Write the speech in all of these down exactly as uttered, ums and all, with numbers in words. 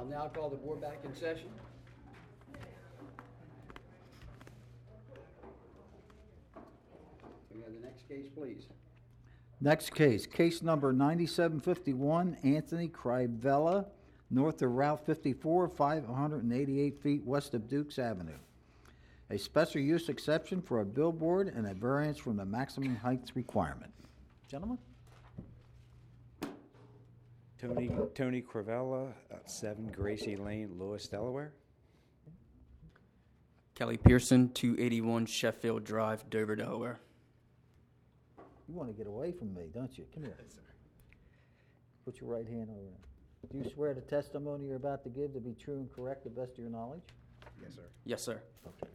I'll now call the board back in session. We have the next case, please. Next case, case number ninety-seven fifty-one, Anthony Crivella, north of Route fifty-four, five hundred eighty-eight feet west of Dukes Avenue. A special use exception for a billboard and a variance from the maximum heights requirement. Gentlemen? Tony Tony Crivella, uh, seven Gracie Lane, Lewis, Delaware. Kelly Pearson, two eighty-one Sheffield Drive, Dover, Delaware. You want to get away from me, don't you? Come here. Yes, sir. Put your right hand over there. Do you swear the testimony you're about to give to be true and correct to the best of your knowledge? Yes, sir. Yes, sir. Okay.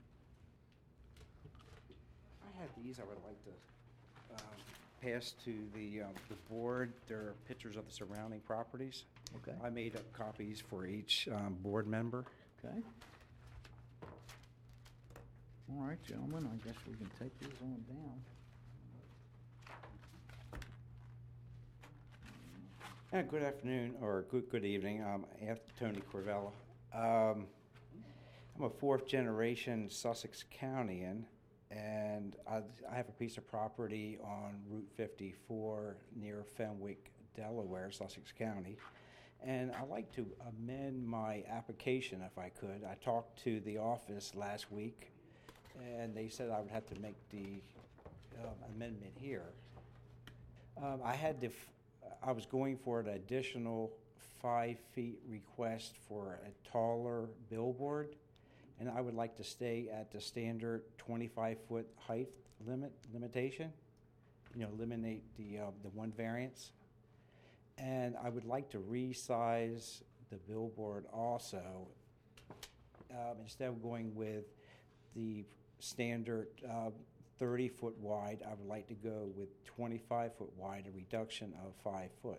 I have these I would like to um, pass to the, um, the board. There are pictures of the surrounding properties. Okay. I made up copies for each um, board member. Okay. All right, gentlemen, I guess we can take these on down. Uh, good afternoon, or good good evening. I'm Tony Crivella. Um, I'm a fourth generation Sussex Countyan, and I, I have a piece of property on Route fifty-four near Fenwick, Delaware, Sussex County. And I'd like to amend my application if I could. I talked to the office last week, and they said I would have to make the um, amendment here. Um, I had to. F- I was going for an additional five feet request for a taller billboard, and I would like to stay at the standard twenty-five foot height limit limitation. You know, eliminate the uh, the one variance, and I would like to resize the billboard also. Um, instead of going with the standard uh, thirty foot wide, I would like to go with twenty-five foot wide, a reduction of five foot.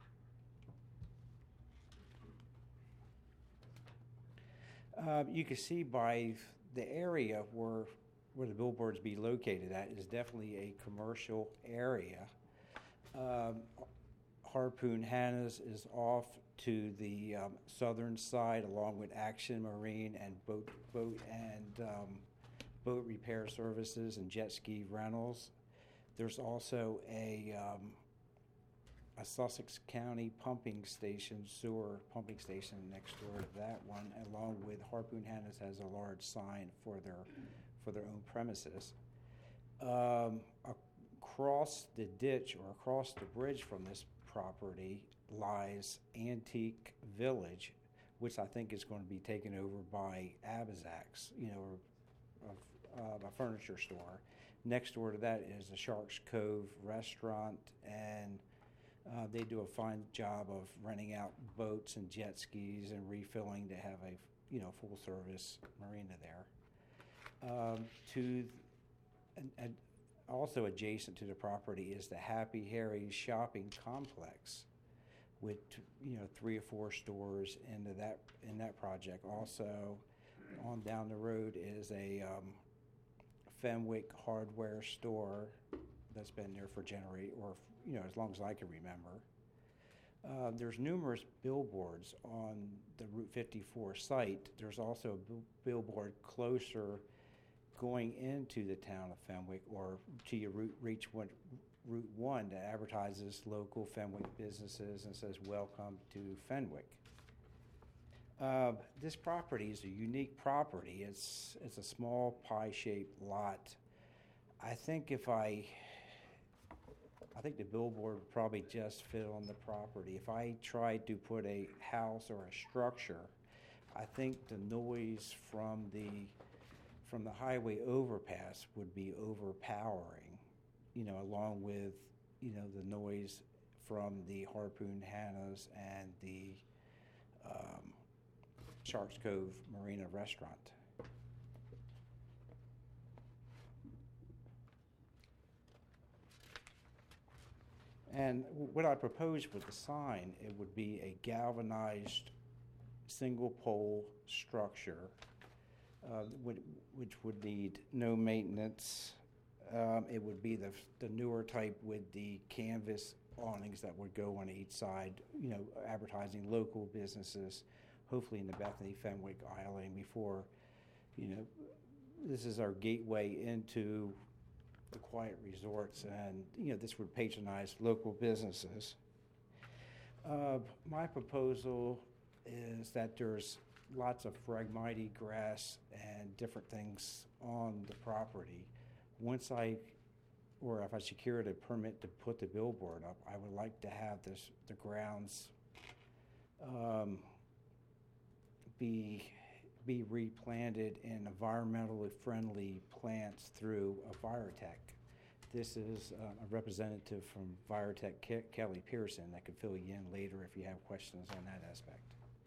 Uh, you can see by the area where where the billboards be located at is definitely a commercial area. Um, Harpoon Hanna's is off to the um, southern side, along with Action Marine and boat boat and um, boat repair services and jet ski rentals. There's also a um, a Sussex County pumping station, sewer pumping station next door to that one, along with Harpoon Hanna's has a large sign for their for their own premises. Um, across the ditch or across the bridge from this property lies Antique Village, which I think is going to be taken over by Abizax, you know, a, a, a furniture store. Next door to that is the Sharks Cove restaurant, and uh, they do a fine job of renting out boats and jet skis and refilling to have a, you know, full service marina there. Um, to and, and also adjacent to the property is the Happy Harry's shopping complex, with, you know, three or four stores into that in that project. Also, on down the road is a um, Fenwick hardware store that's been there for generate or you know as long as I can remember. Uh, there's numerous billboards on the Route fifty-four site. There's also a bill- billboard closer going into the town of Fenwick or to your route, reach one, Route one that advertises local Fenwick businesses and says, "Welcome to Fenwick." Uh, this property is a unique property. It's it's a small pie-shaped lot. I think if I, I think the billboard would probably just fit on the property. If I tried to put a house or a structure, I think the noise from the from the highway overpass would be overpowering, you know, along with, you know, the noise from the Harpoon Hanna's and the um, Sharks Cove Marina restaurant. And what I proposed with the sign, it would be a galvanized single pole structure, uh, would, which would need no maintenance. Um, it would be the, the newer type with the canvas awnings that would go on each side, you know, advertising local businesses, hopefully in the Bethany Fenwick Island before, you know, this is our gateway into the quiet resorts, and, you know, this would patronize local businesses. Uh, my proposal is that there's lots of phragmite grass and different things on the property. Once I, or if I secured a permit to put the billboard up, I would like to have this, the grounds um, be, be replanted in environmentally friendly plants through a Virotech. This is uh, a representative from Virotech, Ke- Kelly Pearson, that could fill you in later if you have questions on that aspect.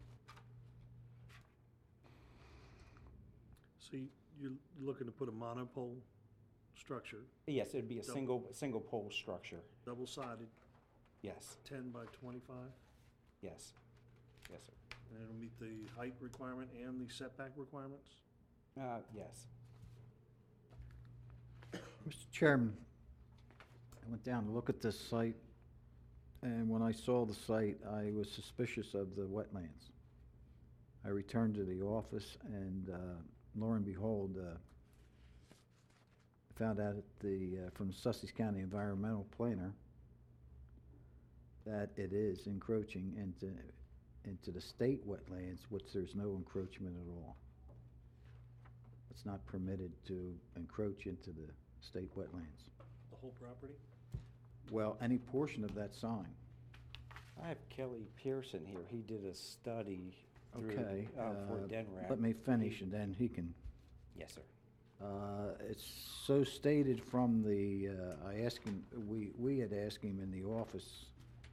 So you- you're looking to put a monopole structure, Yes, it'd be a Double- single, single pole structure. double-sided, Yes, ten by twenty-five, yes, yes, sir. and it'll meet the height requirement and the setback requirements? Uh, yes. Mister Chairman, I went down to look at this site, and when I saw the site, I was suspicious of the wetlands. I returned to the office, and uh, lo and behold, uh, I found out at the, uh, from the Sussex County Environmental Planner that it is encroaching into, into the state wetlands, which there's no encroachment at all. It's not permitted to encroach into the state wetlands. The whole property? Well, any portion of that sign. I have Kelly Pearson here. He did a study through, Okay. uh, for uh, DENRAC. Let me finish, and then he can. Yes, sir. Uh, It's so stated from the, uh, I asked him, we, we had asked him in the office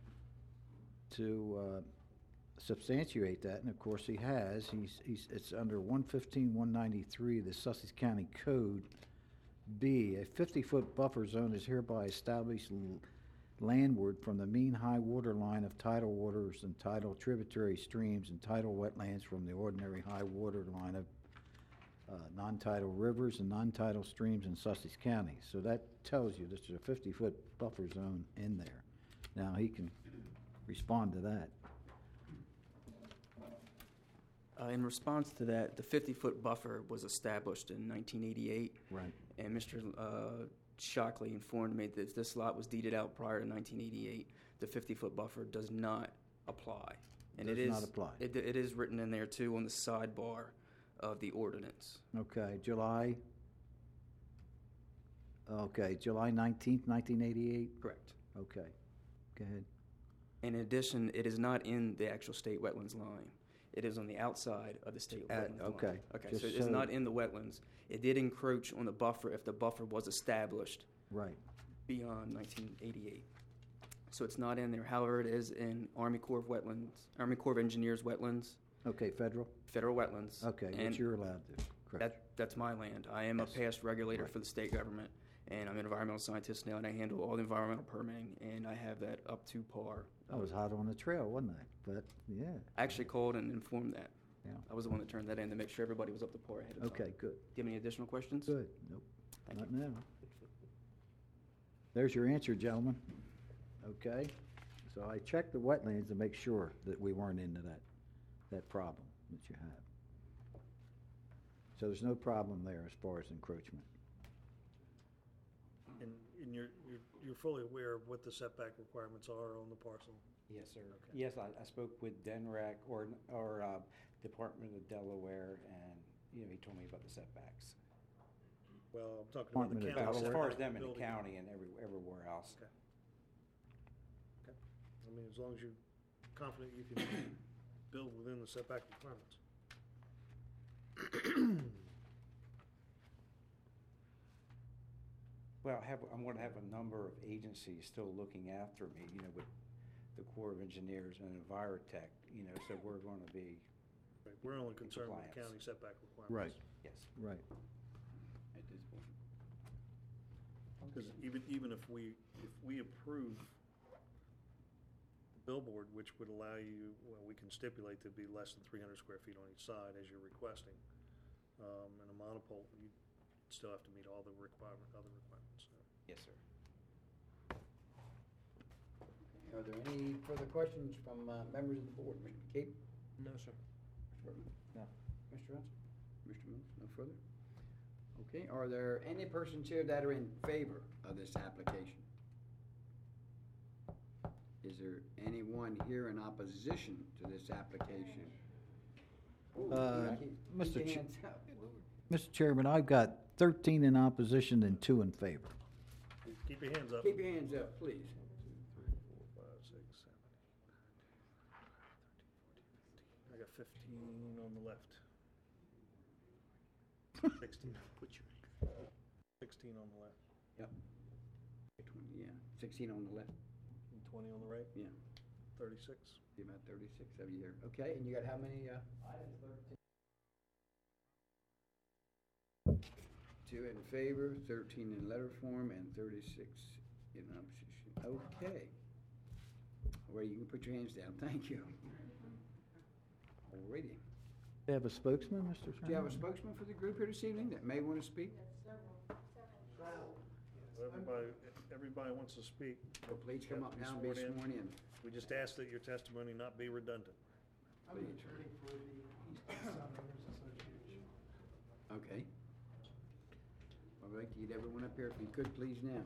to uh, substantiate that, and of course he has. He's, he's, it's under one fifteen, one ninety-three, the Sussex County Code. B, a fifty-foot buffer zone is hereby established l- landward from the mean high water line of tidal waters and tidal tributary streams and tidal wetlands from the ordinary high water line of uh, non-tidal rivers and non-tidal streams in Sussex County. So that tells you that there's a fifty-foot buffer zone in there. Now, he can respond to that. Uh, in response to that, the fifty-foot buffer was established in nineteen eighty-eight, Right. and Mister Uh, Shockley informed me that if this lot was deeded out prior to nineteen eighty-eight, the fifty-foot buffer does not apply. And it Does is not apply. It, it is written in there too on the sidebar of the ordinance. Okay, July, okay, July nineteenth, nineteen eighty-eight? Correct. Okay, go ahead. In addition, it is not in the actual state wetlands line. It is on the outside of the state At- wetlands line. okay, Okay, just so it is so- not in the wetlands. It did encroach on the buffer if the buffer was established Right, beyond nineteen eighty-eight. So it's not in there. However, it is in Army Corps of Wetlands, Army Corps of Engineers wetlands, okay, federal? federal wetlands. Okay, and which you're allowed to, correct. That, that's my land. I am Yes. a past regulator Right. for the state government, and I'm an environmental scientist now, and I handle all the environmental permitting, and I have that up to par. I was hot on the trail, wasn't I? But, yeah, I actually called and informed that. yeah, I was the one that turned that in to make sure everybody was up to par ahead of time. okay, good, Do you have any additional questions? good, nope, Thank not now. There's your answer, gentlemen. Okay, so I checked the wetlands to make sure that we weren't into that, that problem that you have. So there's no problem there as far as encroachment. And, and you're, you're, you're fully aware of what the setback requirements are on the parcel? Yes, sir. Yes, I, I spoke with DENRAC or, or uh, Department of Delaware, and, you know, he told me about the setbacks. Well, I'm talking about the Department of county. Well, as Delaware. far as setback them in the building. county and every, everywhere else. Okay. Okay. I mean, as long as you're confident you can build within the setback requirements. Well, I have, I'm gonna have a number of agencies still looking after me, you know, with the Corps of Engineers and Envirotech, you know, so we're gonna be, Right, we're only concerned with the compliance. county setback requirements. yes. Right. At this point. Because even, even if we, if we approve the billboard, which would allow you, well, we can stipulate to be less than three hundred square feet on each side as you're requesting, um, and a monopole, you still have to meet all the requirement, other requirements, so. Yes, sir. Are there any further questions from uh, members of the board? Mister McCabe? No, sir. Mister Burton? No. Mister Johnson? Mister Mills? No further? Okay, are there any persons here that are in favor of this application? Is there anyone here in opposition to this application? Ooh, Uh, keep- keep Mister your Ch- hands up. Mister Chairman, I've got thirteen in opposition and two in favor. Keep your hands up. Keep your hands up, please. Three, four, five, six, seven, eight, nine, ten, fourteen, fifteen. I got fifteen on the left. Sixteen, put your, sixteen on the left, Yep. twenty, yeah, sixteen on the left, and twenty on the right, yeah. thirty-six. Be about thirty-six every year. Okay, and you got how many, uh? Two in favor, thirteen in letter form, and thirty-six in opposition. Okay. Well, you can put your hands down. Thank you. Alrighty. Do you have a spokesman, Mister Chairman? Do you have a spokesman for the group here this evening that may want to speak? Everybody, everybody wants to speak. So please come up Be now and be sworn in. sworn in. We just ask that your testimony not be redundant. I'm an attorney for the East Sun Owners Association. Okay. All right, get everyone up here if you could, please, now.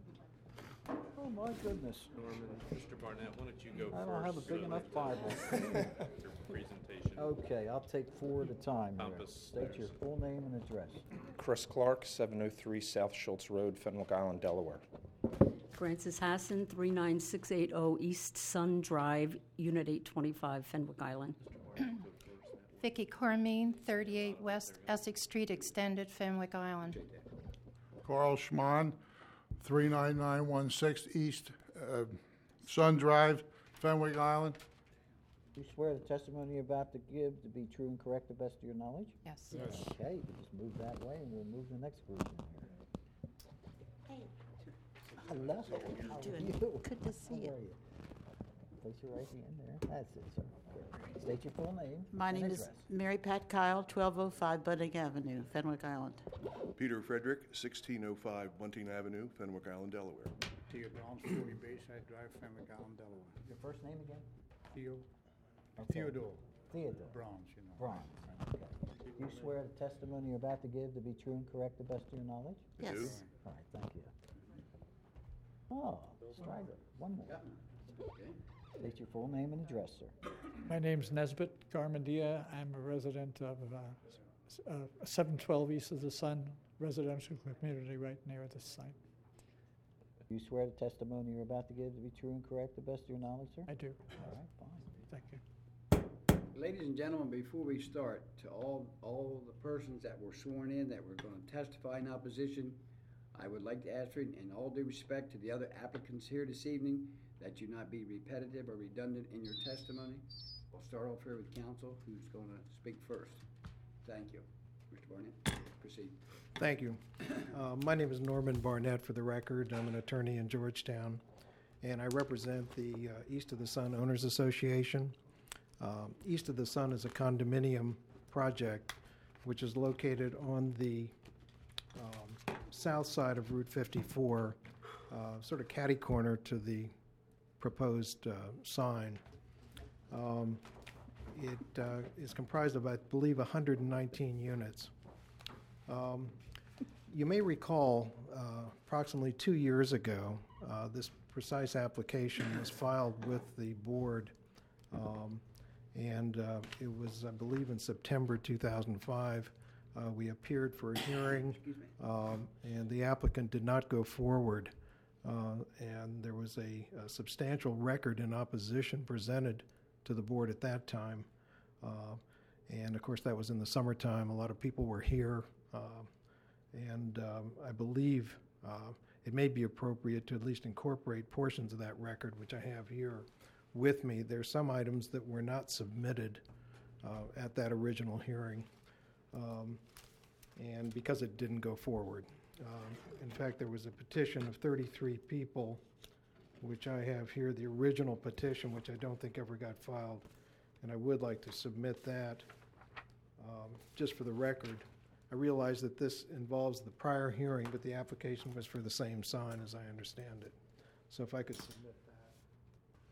Oh, my goodness. Norman, Mister Barnett, why don't you go first? I don't have a big so enough that, uh, Bible. Your presentation. Okay, I'll take four at a time here. Compass. State your full name and address. Chris Clark, seven oh three South Schultz Road, Fenwick Island, Delaware. Francis Hassan, three nine six eight zero East Sun Drive, Unit eight twenty-five, Fenwick Island. Vicky Cormine, thirty-eight West Essex Street Extended, Fenwick Island. Carl Schmann, three nine nine one six East uh, Sun Drive, Fenwick Island. You swear the testimony you're about to give to be true and correct to the best of your knowledge? Yes. Okay, you just move that way and we'll move the next group in here. Hello, how are you? Good to see you. How are you? Place your right hand there. That's it, sir. Good. State your full name. My and name is address. Mary Pat Kyle, twelve oh five Budding Avenue, Fenwick Island. Peter Frederick, sixteen oh five Bunting Avenue, Fenwick Island, Delaware. Theo Browns, forty Bayside Drive, Fenwick Island, Delaware. Your first name again? Theo, Okay. Theodore Theodore. Browns, you know. Bronze. Okay. You swear the testimony you're about to give to be true and correct to the best of your knowledge? I do. Yes. All right, thank you. Oh, straggler, one more. Okay. State your full name and address, sir. My name's Nesbit Garmendia. I'm a resident of uh, s- uh, seven twelve East of the Sun residential community right near this site. You swear the testimony you're about to give to be true and correct to the best of your knowledge, sir? I do. All right, fine. Thank you. Ladies and gentlemen, before we start, to all, all the persons that were sworn in that were going to testify in opposition, I would like to ask for, in all due respect to the other applicants here this evening, that you not be repetitive or redundant in your testimony. We'll start off here with counsel, who's going to speak first. Thank you. Mister Barnett, proceed. Thank you. Uh, My name is Norman Barnett, for the record. I'm an attorney in Georgetown, and I represent the uh, East of the Sun Owners Association. Um, East of the Sun is a condominium project which is located on the um, south side of Route fifty-four, uh, sort of catty corner to the proposed uh, sign. Um, It uh, is comprised of, I believe, one hundred nineteen units. Um, You may recall, uh, approximately two years ago, uh, this precise application was filed with the board, um, and uh, it was, I believe, in September two thousand five. Uh, We appeared for a hearing, um, and the applicant did not go forward. Uh, And there was a a substantial record in opposition presented to the board at that time. Uh, And of course, that was in the summertime. A lot of people were here. uh, And um, I believe uh, it may be appropriate to at least incorporate portions of that record, which I have here with me. There's some items that were not submitted uh, at that original hearing, um, and because it didn't go forward. Um, In fact, there was a petition of thirty-three people, which I have here, the original petition, which I don't think ever got filed, and I would like to submit that um, just for the record. I realize that this involves the prior hearing, but the application was for the same sign, as I understand it. So if I could submit that.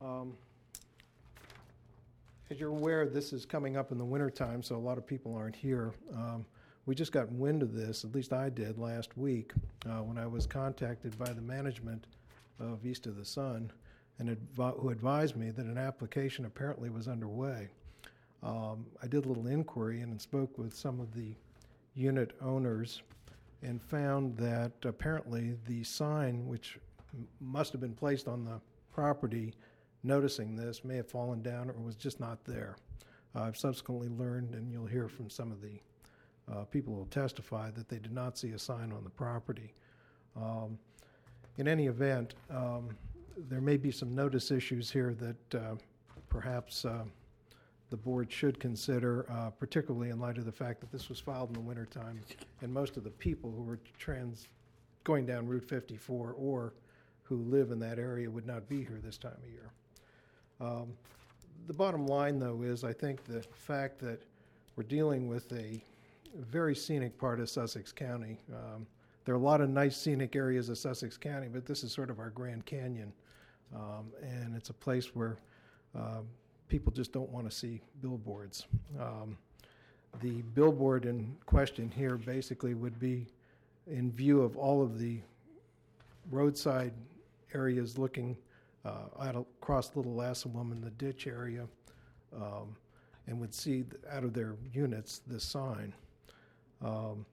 Um, As you're aware, this is coming up in the wintertime, so a lot of people aren't here. Um, we just got wind of this, at least I did last week, uh, when I was contacted by the management of East of the Sun, and advi- who advised me that an application apparently was underway. Um, I did a little inquiry and spoke with some of the unit owners and found that apparently the sign, which m- must have been placed on the property noticing this, may have fallen down or was just not there. Uh, I've subsequently learned, and you'll hear from some of the uh, people who will testify, that they did not see a sign on the property. Um, in any event, um, there may be some notice issues here that uh, perhaps uh, the board should consider, uh, particularly in light of the fact that this was filed in the wintertime, and most of the people who were trans going down Route fifty-four or who live in that area would not be here this time of year. Um, the bottom line, though, is I think the fact that we're dealing with a very scenic part of Sussex County. Um, there are a lot of nice scenic areas of Sussex County, but this is sort of our Grand Canyon, um, and it's a place where uh, people just don't want to see billboards. Um, the billboard in question here basically would be in view of all of the roadside areas looking uh, out across Little Assawam in the ditch area, um, and would see th- out of their units this sign. Um,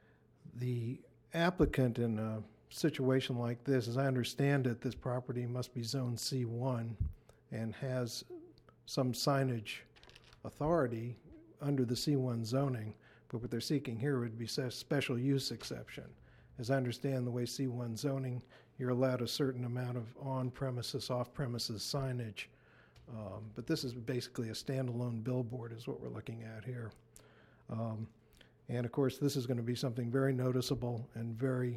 the applicant in a situation like this, as I understand it, this property must be Zone C one and has some signage authority under the C one zoning, but what they're seeking here would be a special use exception. As I understand the way C one zoning, you're allowed a certain amount of on-premises, off-premises signage, um, but this is basically a standalone billboard is what we're looking at here. Um, and of course, this is going to be something very noticeable and very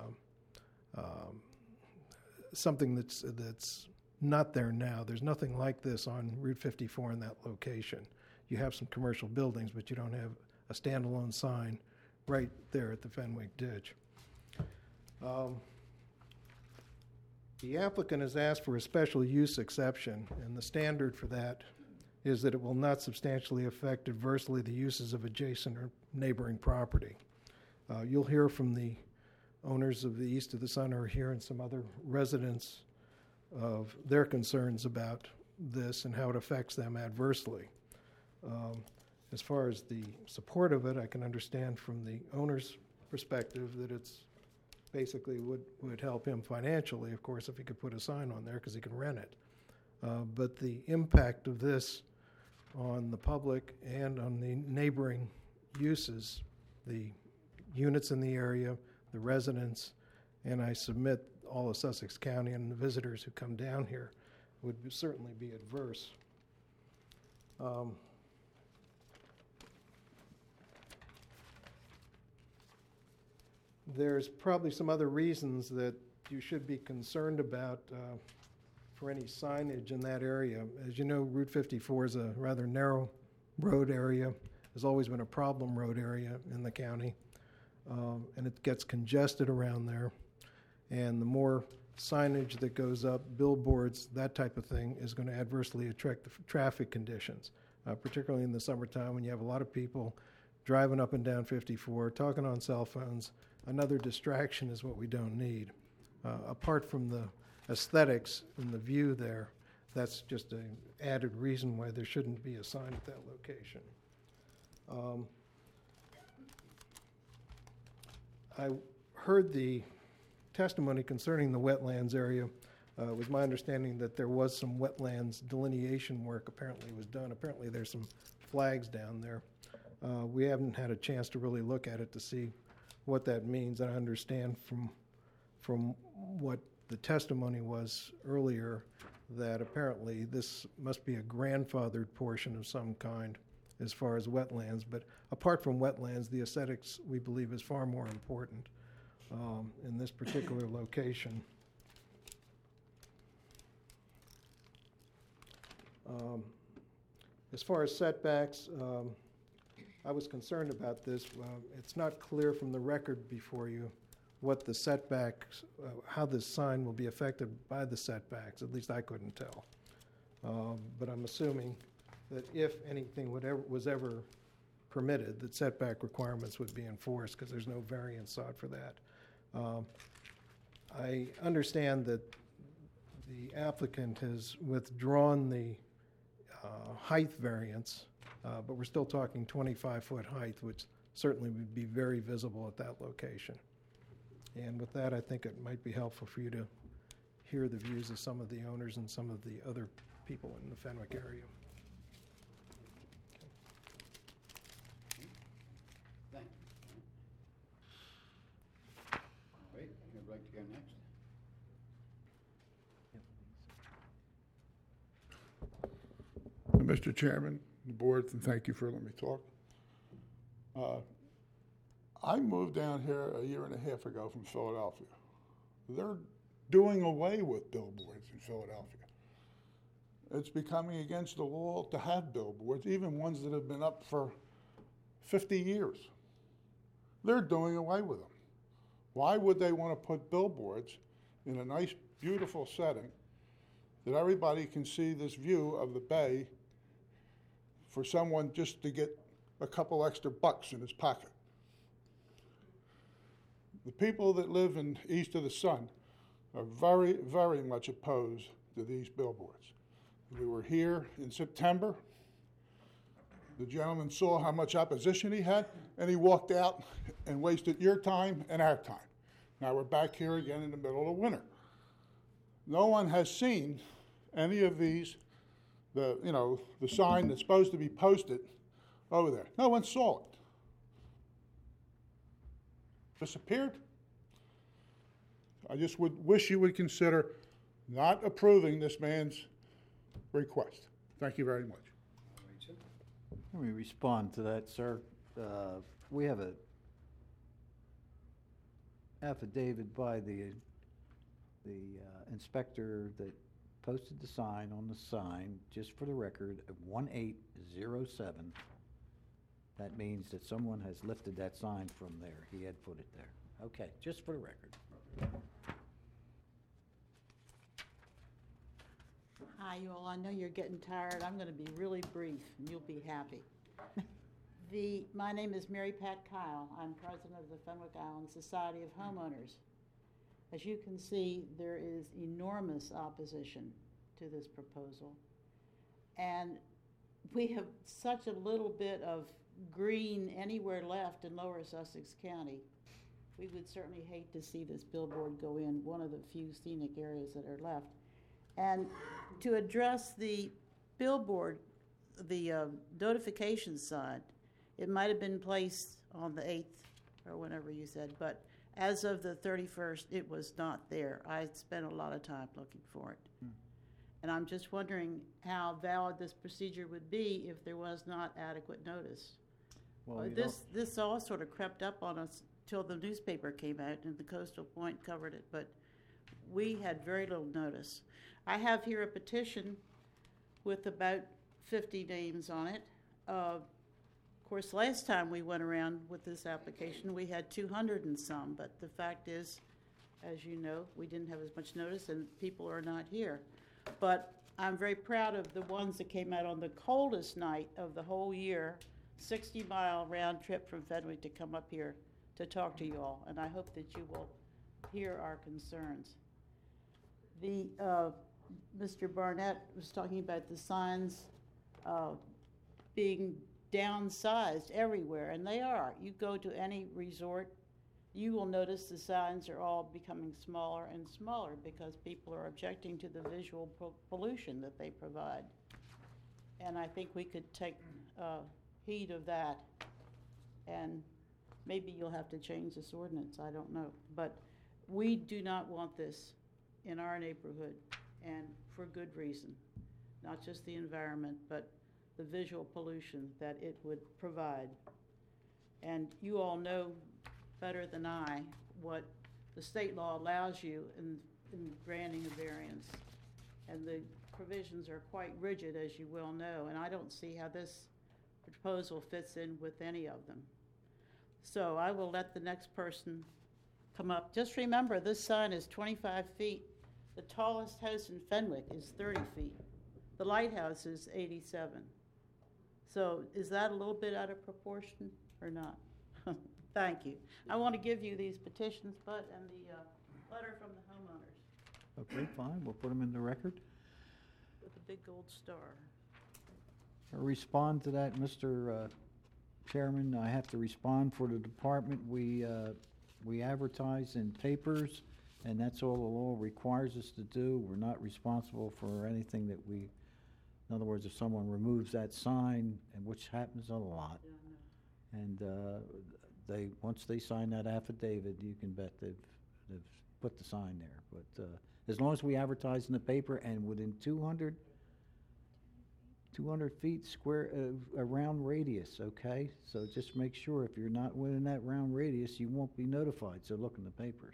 uh, um, something that's that's not there now. There's nothing like this on Route fifty-four in that location. You have some commercial buildings, but you don't have a standalone sign right there at the Fenwick Ditch. Um, the applicant has asked for a special use exception, and the standard for that is that it will not substantially affect adversely the uses of adjacent or neighboring property. Uh, you'll hear from the owners of the East of the Sun or here and some other residents of their concerns about this and how it affects them adversely. Um, as far as the support of it, I can understand from the owner's perspective that it's basically would, would help him financially, of course, if he could put a sign on there because he can rent it. Uh, but the impact of this on the public and on the neighboring uses, the units in the area, the residents, and I submit all of Sussex County and the visitors who come down here would be, certainly be adverse. Um, there's probably some other reasons that you should be concerned about uh, for any signage in that area. As you know, Route fifty-four is a rather narrow road area. Has always been a problem road area in the county, um, and it gets congested around there. And the more signage that goes up, billboards, that type of thing, is going to adversely affect the f- traffic conditions, uh, particularly in the summertime when you have a lot of people driving up and down fifty-four, talking on cell phones. Another distraction is what we don't need. Uh, apart from the aesthetics and the view there, that's just an added reason why there shouldn't be a sign at that location. Um, I heard the testimony concerning the wetlands area. Uh, it was my understanding that there was some wetlands delineation work apparently was done. Apparently there's some flags down there. Uh, we haven't had a chance to really look at it to see what that means. I understand from from what the testimony was earlier that apparently this must be a grandfathered portion of some kind as far as wetlands. But apart from wetlands, the aesthetics, we believe, is far more important um, in this particular location. Um, as far as setbacks, um, I was concerned about this. Uh, it's not clear from the record before you what the setbacks, uh, how this sign will be affected by the setbacks. At least I couldn't tell. Um, But I'm assuming that if anything would ever, was ever permitted, that setback requirements would be enforced, because there's no variance sought for that. Um, I understand that the applicant has withdrawn the uh, height variance, uh, but we're still talking twenty-five foot height, which certainly would be very visible at that location. And with that, I think it might be helpful for you to hear the views of some of the owners and some of the other people in the Fenwick area. Thank you. Wait, you'd like to go next? Mister Chairman, the board, and thank you for letting me talk. Uh, I moved down here a year and a half ago from Philadelphia. They're doing away with billboards in Philadelphia. It's becoming against the law to have billboards, even ones that have been up for fifty years. They're doing away with them. Why would they want to put billboards in a nice, beautiful setting that everybody can see this view of the bay for someone just to get a couple extra bucks in his pocket? The people that live in east of the sun are very, very much opposed to these billboards. We were here in September. The gentleman saw how much opposition he had, and he walked out and wasted your time and our time. Now we're back here again in the middle of winter. No one has seen any of these, the, you know, the sign that's supposed to be posted over there. No one saw it. Disappeared. I just would wish you would consider not approving this man's request. Thank you very much. Let me respond to that, sir. Uh, we have a affidavit by the the uh, inspector that posted the sign on the sign, just for the record, of one eight zero seven. That means that someone has lifted that sign from there. He had put it there. Okay, just for the record. Hi, you all. I know you're getting tired. I'm going to be really brief, and you'll be happy. The, my name is Mary Pat Kyle. I'm president of the Fenwick Island Society of Homeowners. As you can see, there is enormous opposition to this proposal. And we have such a little bit of green anywhere left in Lower Sussex County. We would certainly hate to see this billboard go in one of the few scenic areas that are left. And to address the billboard, the uh, notification sign, it might have been placed on the eighth or whenever you said, but as of the thirty-first, it was not there. I spent a lot of time looking for it. Hmm. And I'm just wondering how valid this procedure would be if there was not adequate notice. Well, uh, this, this all sort of crept up on us till the newspaper came out and the Coastal Point covered it, but we had very little notice. I have here a petition with about fifty names on it. Uh, of course, last time we went around with this application, we had two hundred and some, but the fact is, as you know, we didn't have as much notice and people are not here. But I'm very proud of the ones that came out on the coldest night of the whole year, sixty mile round trip from Fenwick to come up here to talk to you all, and I hope that you will hear our concerns. The uh, Mister Barnett was talking about the signs uh, being downsized everywhere, and they are. You go to any resort, you will notice the signs are all becoming smaller and smaller because people are objecting to the visual po- pollution that they provide. And I think we could take uh, heed of that, and maybe you'll have to change this ordinance, I don't know. But we do not want this in our neighborhood, and for good reason. Not just the environment, but the visual pollution that it would provide. And you all know better than I what the state law allows you in, in granting a variance. And the provisions are quite rigid, as you well know, and I don't see how this proposal fits in with any of them. So I will let the next person come up. Just remember, this sign is twenty-five feet. The tallest house in Fenwick is thirty feet. The lighthouse is eighty-seven. So is that a little bit out of proportion or not? Thank you. I want to give you these petitions, Bud, and the uh, letter from the homeowners Okay, fine, we'll put them in the record. with a big gold star. I'll respond to that, Mister uh, Chairman. I have to respond for the department. We, uh, we advertise in papers, and that's all the law requires us to do. We're not responsible for anything that we, in other words, if someone removes that sign, and which happens a lot, and uh, they, once they sign that affidavit, you can bet they've, they've put the sign there. But uh, as long as we advertise in the paper and within two hundred, two hundred feet square, uh, around radius, okay? So just make sure if you're not within that round radius, you won't be notified, so look in the papers.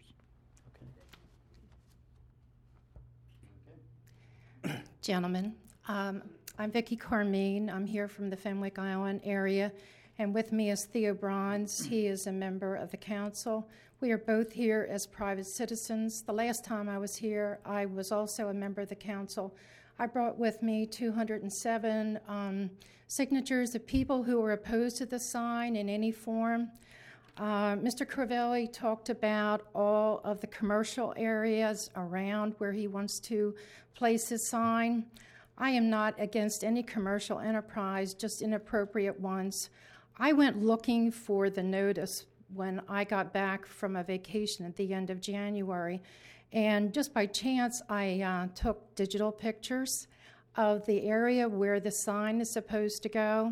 Gentlemen, um, I'm Vicki Carmine. I'm here from the Fenwick Island area, and with me is Theo Bronze. He is a member of the council. We are both here as private citizens. The last time I was here, I was also a member of the council. I brought with me two hundred seven um, signatures of people who were opposed to the sign in any form. Uh, Mister Crivelli talked about all of the commercial areas around where he wants to place his sign. I am not against any commercial enterprise, just inappropriate ones. I went looking for the notice when I got back from a vacation at the end of January, and just by chance I uh, took digital pictures of the area where the sign is supposed to go.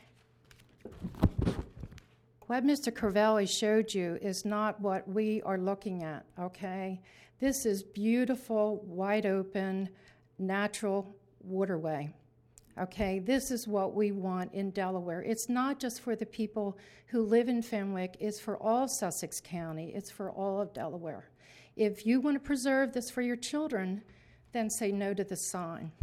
What Mister Crivelli showed you is not what we are looking at, okay? This is beautiful, wide open, natural waterway, okay? This is what we want in Delaware. It's not just for the people who live in Fenwick, it's for all of Sussex County, it's for all of Delaware. If you want to preserve this for your children, then say no to the sign.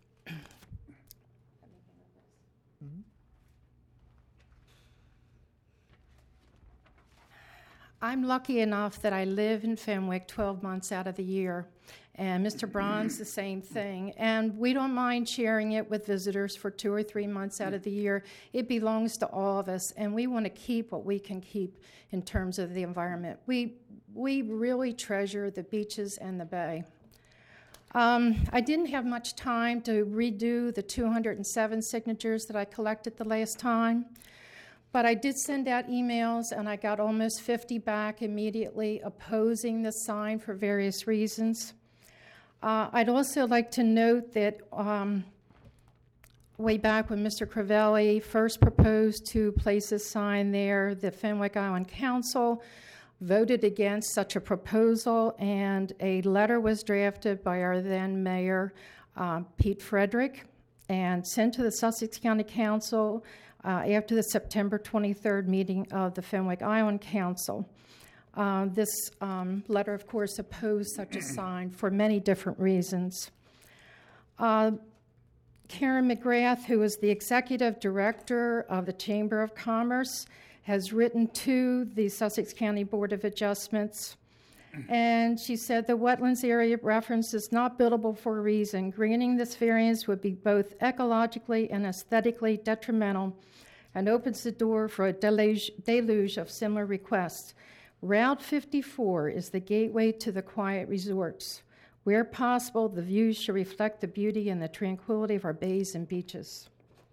I'm lucky enough that I live in Fenwick twelve months out of the year, and Mister Bronze the same thing. And we don't mind sharing it with visitors for two or three months out of the year. It belongs to all of us, and we want to keep what we can keep in terms of the environment. We, we really treasure the beaches and the bay. Um, I didn't have much time to redo the two hundred seven signatures that I collected the last time. But I did send out emails, and I got almost fifty back immediately opposing the sign for various reasons. Uh, I'd also like to note that um, way back when Mister Crivelli first proposed to place a sign there, the Fenwick Island Council voted against such a proposal, and a letter was drafted by our then mayor, uh, Pete Frederick, and sent to the Sussex County Council Uh, after the September twenty-third meeting of the Fenwick Island Council. Uh, this um, letter, of course, opposed such a sign for many different reasons. Uh, Karen McGrath, who is the executive director of the Chamber of Commerce, has written to the Sussex County Board of Adjustments, and she said the wetlands area reference is not buildable for a reason. Granting this variance would be both ecologically and aesthetically detrimental and opens the door for a deluge, deluge of similar requests. Route fifty-four is the gateway to the quiet resorts. Where possible, the views should reflect the beauty and the tranquility of our bays and beaches.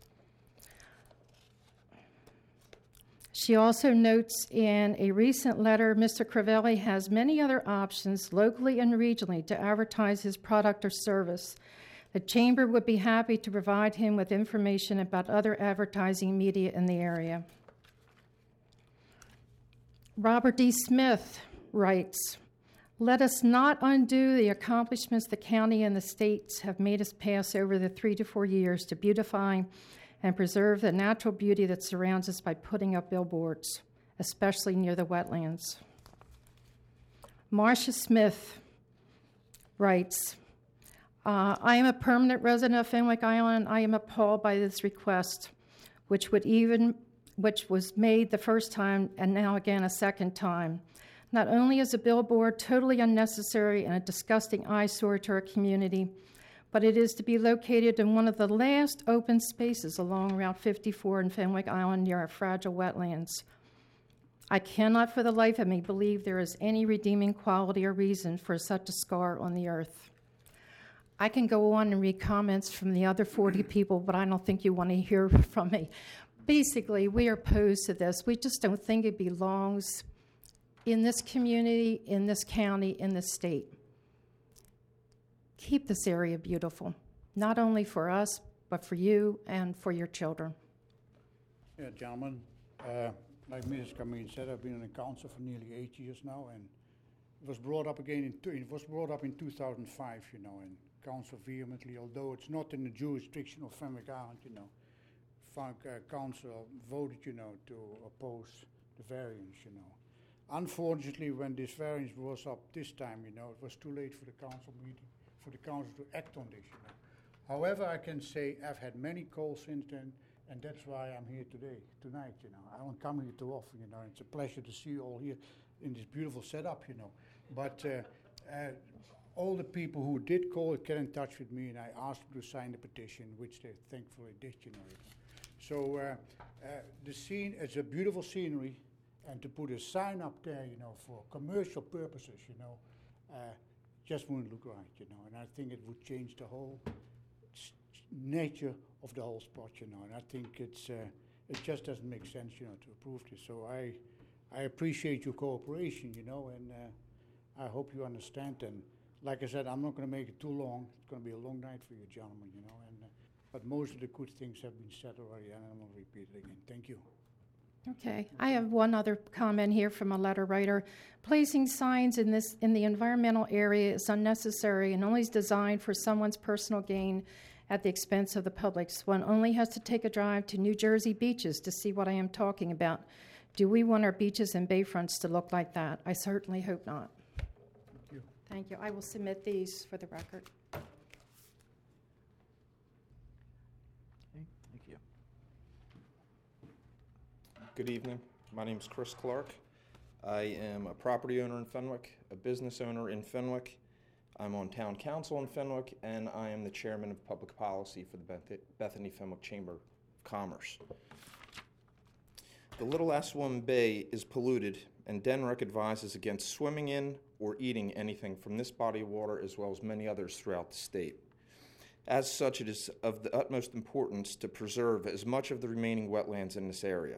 She also notes in a recent letter, Mister Crivelli has many other options locally and regionally to advertise his product or service. The Chamber would be happy to provide him with information about other advertising media in the area. Robert D. Smith writes, "Let us not undo the accomplishments the county and the states have made us pass over the three to four years to beautify and preserve the natural beauty that surrounds us by putting up billboards, especially near the wetlands." Marcia Smith writes, uh, I am a permanent resident of Fenwick Island. I am appalled by this request, which would even, which was made the first time and now again a second time. Not only is a billboard totally unnecessary and a disgusting eyesore to our community, but it is to be located in one of the last open spaces along Route fifty-four in Fenwick Island near our fragile wetlands. I cannot for the life of me believe there is any redeeming quality or reason for such a scar on the earth. I can go on and read comments from the other forty people, but I don't think you want to hear from me. Basically, we are opposed to this. We just don't think it belongs in this community, in this county, in this state. Keep this area beautiful, not only for us, but for you and for your children. Yeah, gentlemen, uh, like Missus Camille said, I've been on the council for nearly eight years now, and it was brought up again in two, it was brought up in two thousand five, you know, and council vehemently, although it's not in the jurisdiction of Fenwick Island, you know, Fun, uh, council voted, you know, to oppose the variance, you know. Unfortunately, when this variance was up this time, you know, it was too late for the council meeting, for the council to act on this, you know. However, I can say I've had many calls since then, and that's why I'm here today, tonight, you know. I don't come here too often, you know. It's a pleasure to see you all here in this beautiful setup, you know. But uh, uh, all the people who did call get in touch with me, and I asked them to sign the petition, which they thankfully did, you know. So uh, uh, the scene, it's a beautiful scenery, and to put a sign up there, you know, for commercial purposes, you know, uh, just wouldn't look right, you know. And I think it would change the whole s- nature of the whole spot, you know. And I think it's uh, it just doesn't make sense, you know, to approve this. So I I appreciate your cooperation, you know, and uh, I hope you understand. And like I said, I'm not going to make it too long. It's going to be a long night for you, gentlemen, you know. And uh, but most of the good things have been said already, and I'm going to repeat it again. Thank you. Okay, I have one other comment here from a letter writer. Placing signs in this in the environmental area is unnecessary and only is designed for someone's personal gain at the expense of the public's. One only has to take a drive to New Jersey beaches to see what I am talking about. Do we want our beaches and bayfronts to look like that? I certainly hope not. Thank you. Thank you. I will submit these for the record. Thank you. Good evening. My name is Chris Clark. I am a property owner in Fenwick, a business owner in Fenwick. I'm on town council in Fenwick, and I am the chairman of public policy for the Beth- Bethany Fenwick Chamber of Commerce. The Little Aswan Bay is polluted, and D N R E C advises against swimming in or eating anything from this body of water, as well as many others throughout the state. As such, it is of the utmost importance to preserve as much of the remaining wetlands in this area.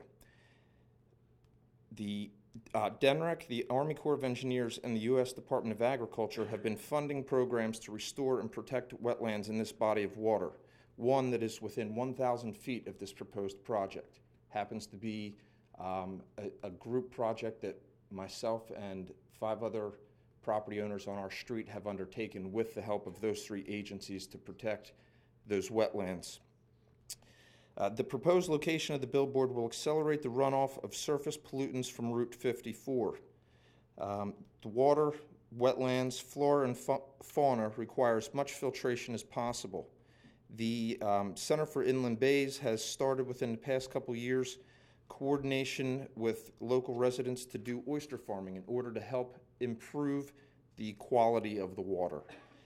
The uh, D N R E C, the Army Corps of Engineers, and the U S Department of Agriculture have been funding programs to restore and protect wetlands in this body of water, one that is within one thousand feet of this proposed project. Happens to be um, a, a group project that myself and five other property owners on our street have undertaken with the help of those three agencies to protect those wetlands. Uh, the proposed location of the billboard will accelerate the runoff of surface pollutants from Route fifty-four. Um, the water, wetlands, flora, and fa- fauna require as much filtration as possible. The um, Center for Inland Bays has started within the past couple years coordination with local residents to do oyster farming in order to help improve the quality of the water.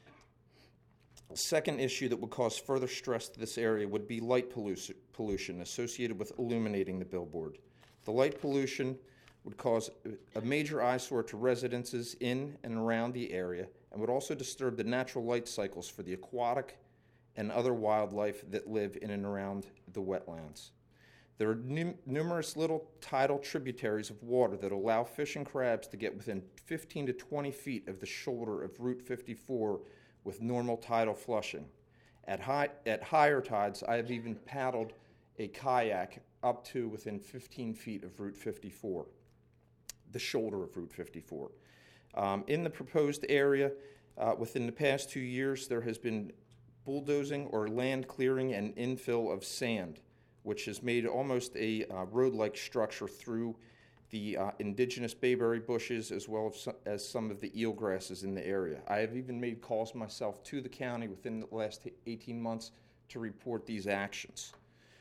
A second issue that would cause further stress to this area would be light pollution, pollution associated with illuminating the billboard. The light pollution would cause a major eyesore to residences in and around the area and would also disturb the natural light cycles for the aquatic and other wildlife that live in and around the wetlands. There are num- numerous little tidal tributaries of water that allow fish and crabs to get within fifteen to twenty feet of the shoulder of Route fifty-four with normal tidal flushing. At, high, at higher tides, I have even paddled a kayak up to within fifteen feet of Route fifty-four, the shoulder of Route fifty-four. Um, in the proposed area, uh, within the past two years, there has been bulldozing or land clearing and infill of sand, which has made almost a uh, road-like structure through the uh, indigenous bayberry bushes as well as some, as some of the eelgrasses in the area. I have even made calls myself to the county within the last eighteen months to report these actions.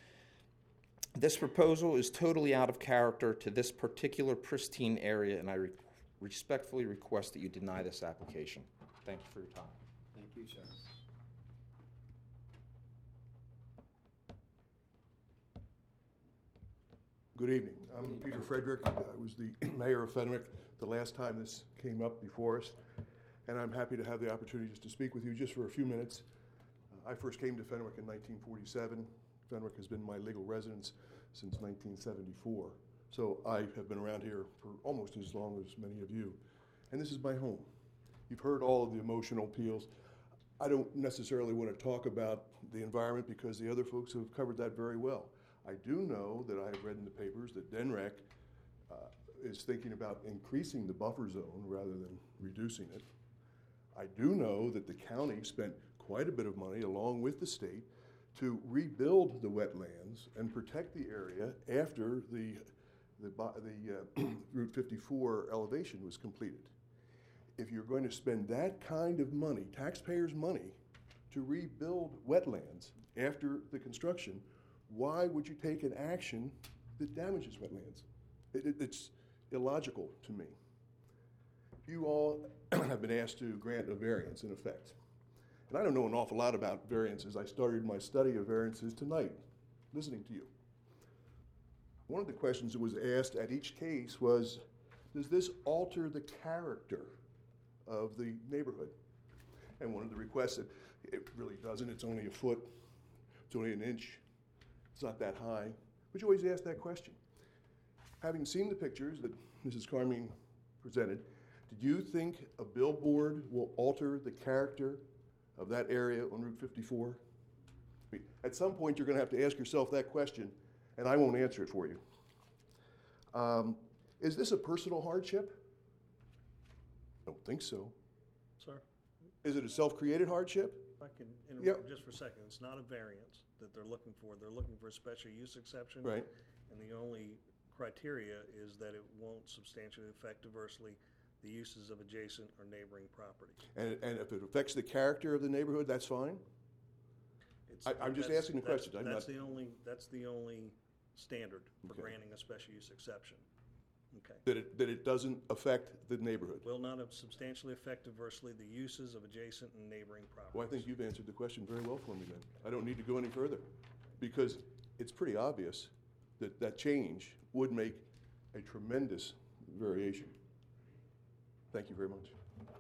This proposal is totally out of character to this particular pristine area, and I re- respectfully request that you deny this application. Thank you for your time. Thank you, sir. Good evening. I'm Peter Frederick. I was the mayor of Fenwick the last time this came up before us, and I'm happy to have the opportunity just to speak with you just for a few minutes. Uh, I first came to Fenwick in nineteen forty-seven. Fenwick has been my legal residence since nineteen seventy-four. So I have been around here for almost as long as many of you. And this is my home. You've heard all of the emotional appeals. I don't necessarily want to talk about the environment because the other folks have covered that very well. I do know that I've read in the papers that D N R E C uh, is thinking about increasing the buffer zone rather than reducing it. I do know that the county spent quite a bit of money along with the state to rebuild the wetlands and protect the area after the, the, the uh, Route fifty-four elevation was completed. If you're going to spend that kind of money, taxpayers' money, to rebuild wetlands after the construction, why would you take an action that damages wetlands? It, it, it's illogical to me. You all have been asked to grant a variance, in effect. And I don't know an awful lot about variances. I started my study of variances tonight, listening to you. One of the questions that was asked at each case was, does this alter the character of the neighborhood? And one of the requests said, it really doesn't. It's only a foot. It's only an inch. It's not that high. But you always ask that question. Having seen the pictures that Missus Carmine presented, did you think a billboard will alter the character of that area on Route fifty-four? I mean, at some point, you're going to have to ask yourself that question, and I won't answer it for you. Um, is this a personal hardship? I don't think so. Sir? Is it a self-created hardship? If I can interrupt just for a second. It's not a variance that they're looking for. They're looking for a special use exception. Right. And the only criteria is that it won't substantially affect adversely the uses of adjacent or neighboring property. And, and if it affects the character of the neighborhood, that's fine? It's, I, I'm just that's- asking the that's- question. I'm That's not, the only, that's the only standard for Okay. granting a special use exception. Okay. that it, that it doesn't affect the neighborhood. Will not have substantially affect adversely the uses of adjacent and neighboring properties. Well, I think you've answered the question very well for me then. I don't need to go any further because it's pretty obvious that that change would make a tremendous variation. Thank you very much.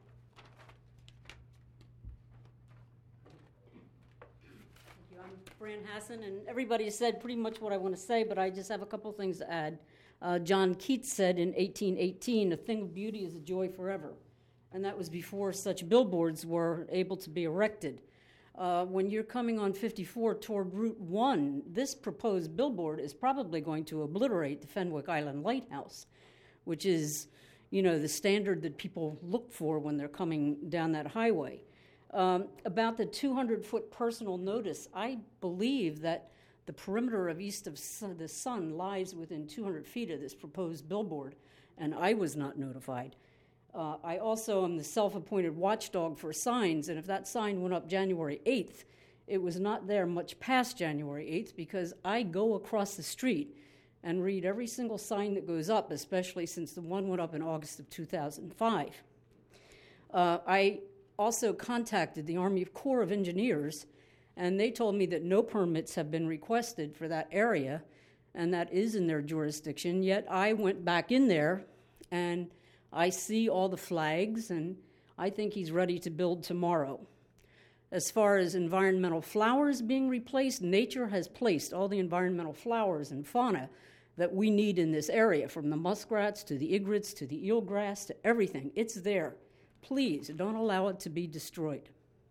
Thank you. I'm Fran Hassan, and everybody said pretty much what I want to say, but I just have a couple things to add. Uh, John Keats said in eighteen eighteen, "A thing of beauty is a joy forever." And that was before such billboards were able to be erected. Uh, when you're coming on fifty-four toward Route one, this proposed billboard is probably going to obliterate the Fenwick Island Lighthouse, which is, you know, the standard that people look for when they're coming down that highway. Um, about the two hundred foot personal notice, I believe that the perimeter of east of sun, the sun lies within two hundred feet of this proposed billboard, and I was not notified. Uh, I also am the self-appointed watchdog for signs, and if that sign went up January eighth, it was not there much past January eighth because I go across the street and read every single sign that goes up, especially since the one went up in August of two thousand five. Uh, I also contacted the Army Corps of Engineers, and they told me that no permits have been requested for that area, and that is in their jurisdiction. Yet I went back in there, and I see all the flags, and I think he's ready to build tomorrow. As far as environmental flowers being replaced, nature has placed all the environmental flowers and fauna that we need in this area, from the muskrats to the egrets to the eelgrass to everything. It's there. Please don't allow it to be destroyed.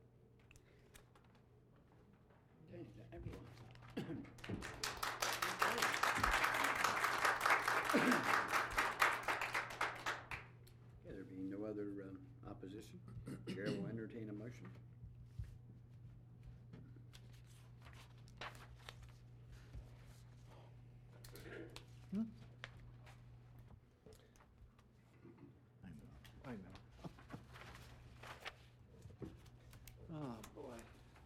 Okay, there being no other um, opposition, Chair will entertain a motion. I know. Oh, boy.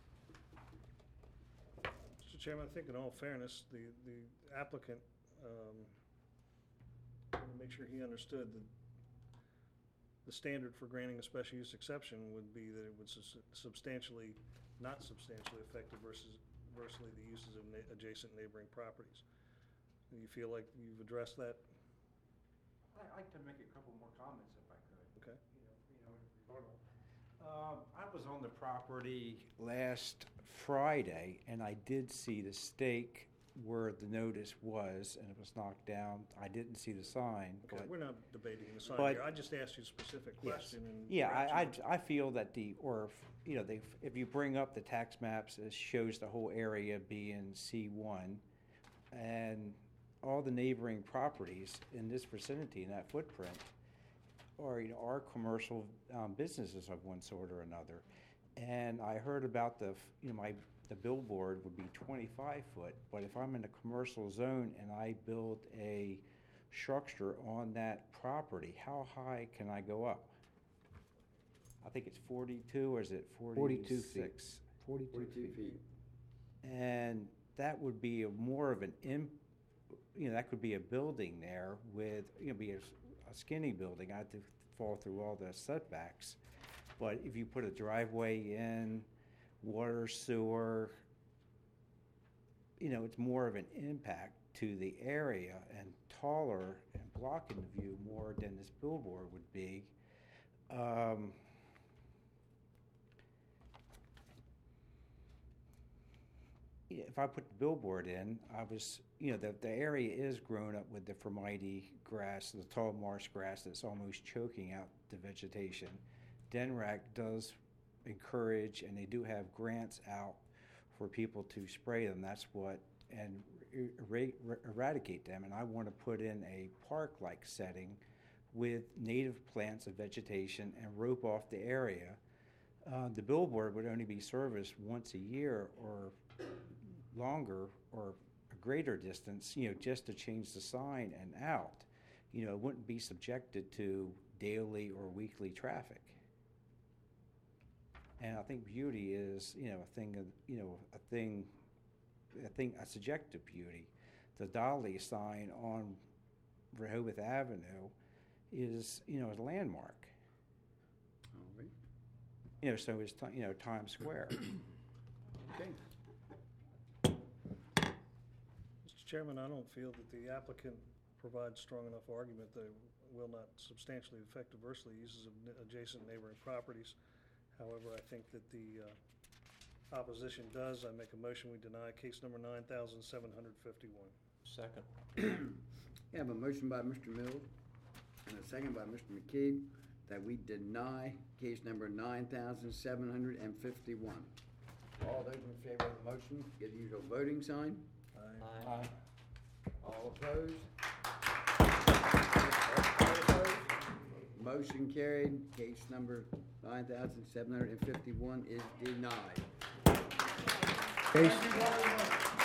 Mister Chairman, I think in all fairness, the, the applicant, um, wanted to make sure he understood that the standard for granting a special use exception would be that it would sus- substantially, not substantially affect versus, adversely the uses of na- adjacent neighboring properties. Do you feel like you've addressed that? I'd like to make a couple more comments if I could. Okay. You know, you know, in rebuttal. Um, I was on the property last Friday, and I did see the stake where the notice was, and it was knocked down. I didn't see the sign. Okay, but we're not debating the sign but- here. I just asked you a specific Yes. question. And Yeah, I, perhaps you- I, I feel that the, or, if, you know, they, if you bring up the tax maps, it shows the whole area being C one, and all the neighboring properties in this vicinity, in that footprint, are, you know, are commercial um, businesses of one sort or another. And I heard about the, you know, my, the billboard would be twenty-five foot, but if I'm in a commercial zone and I build a structure on that property, how high can I go up? I think it's forty-two, or is it forty-six? Forty-two feet. Forty-two feet. And that would be a more of an, im- you know, that could be a building there with, you know, be a, a skinny building. I have to fall through all the setbacks. But if you put a driveway in, water, sewer, you know, it's more of an impact to the area and taller and blocking the view more than this billboard would be. Um, Yeah, if I put the billboard in, I was, you know, the, the area is grown up with the Formidae grass, the tall marsh grass that's almost choking out the vegetation. D N R A C does encourage, and they do have grants out for people to spray them. That's what, and er- er- eradicate them. And I want to put in a park-like setting with native plants and vegetation and rope off the area. Uh, the billboard would only be serviced once a year or longer, or a greater distance, you know, just to change the sign and out. You know, it wouldn't be subjected to daily or weekly traffic. And I think beauty is, you know, a thing of, you know, a thing, a thing, a subjective beauty. The Dolly sign on Rehoboth Avenue is, you know, a landmark. All right. You know, so it's, ti- you know, Times Square. Okay. Mister Chairman, I don't feel that the applicant provides strong enough argument that it will not substantially affect adversely uses of n- adjacent neighboring properties. However, I think that the uh, opposition does. I make a motion, we deny case number nine thousand seven hundred fifty-one. Second. We have a motion by Mister Mills and a second by Mister McKeeb that we deny case number nine thousand seven hundred fifty-one. All those in favor of the motion, give the usual voting sign. Aye. Aye. All opposed? All opposed? Motion carried. Case number nine thousand seven hundred fifty-one is denied. Case, Thank you very much.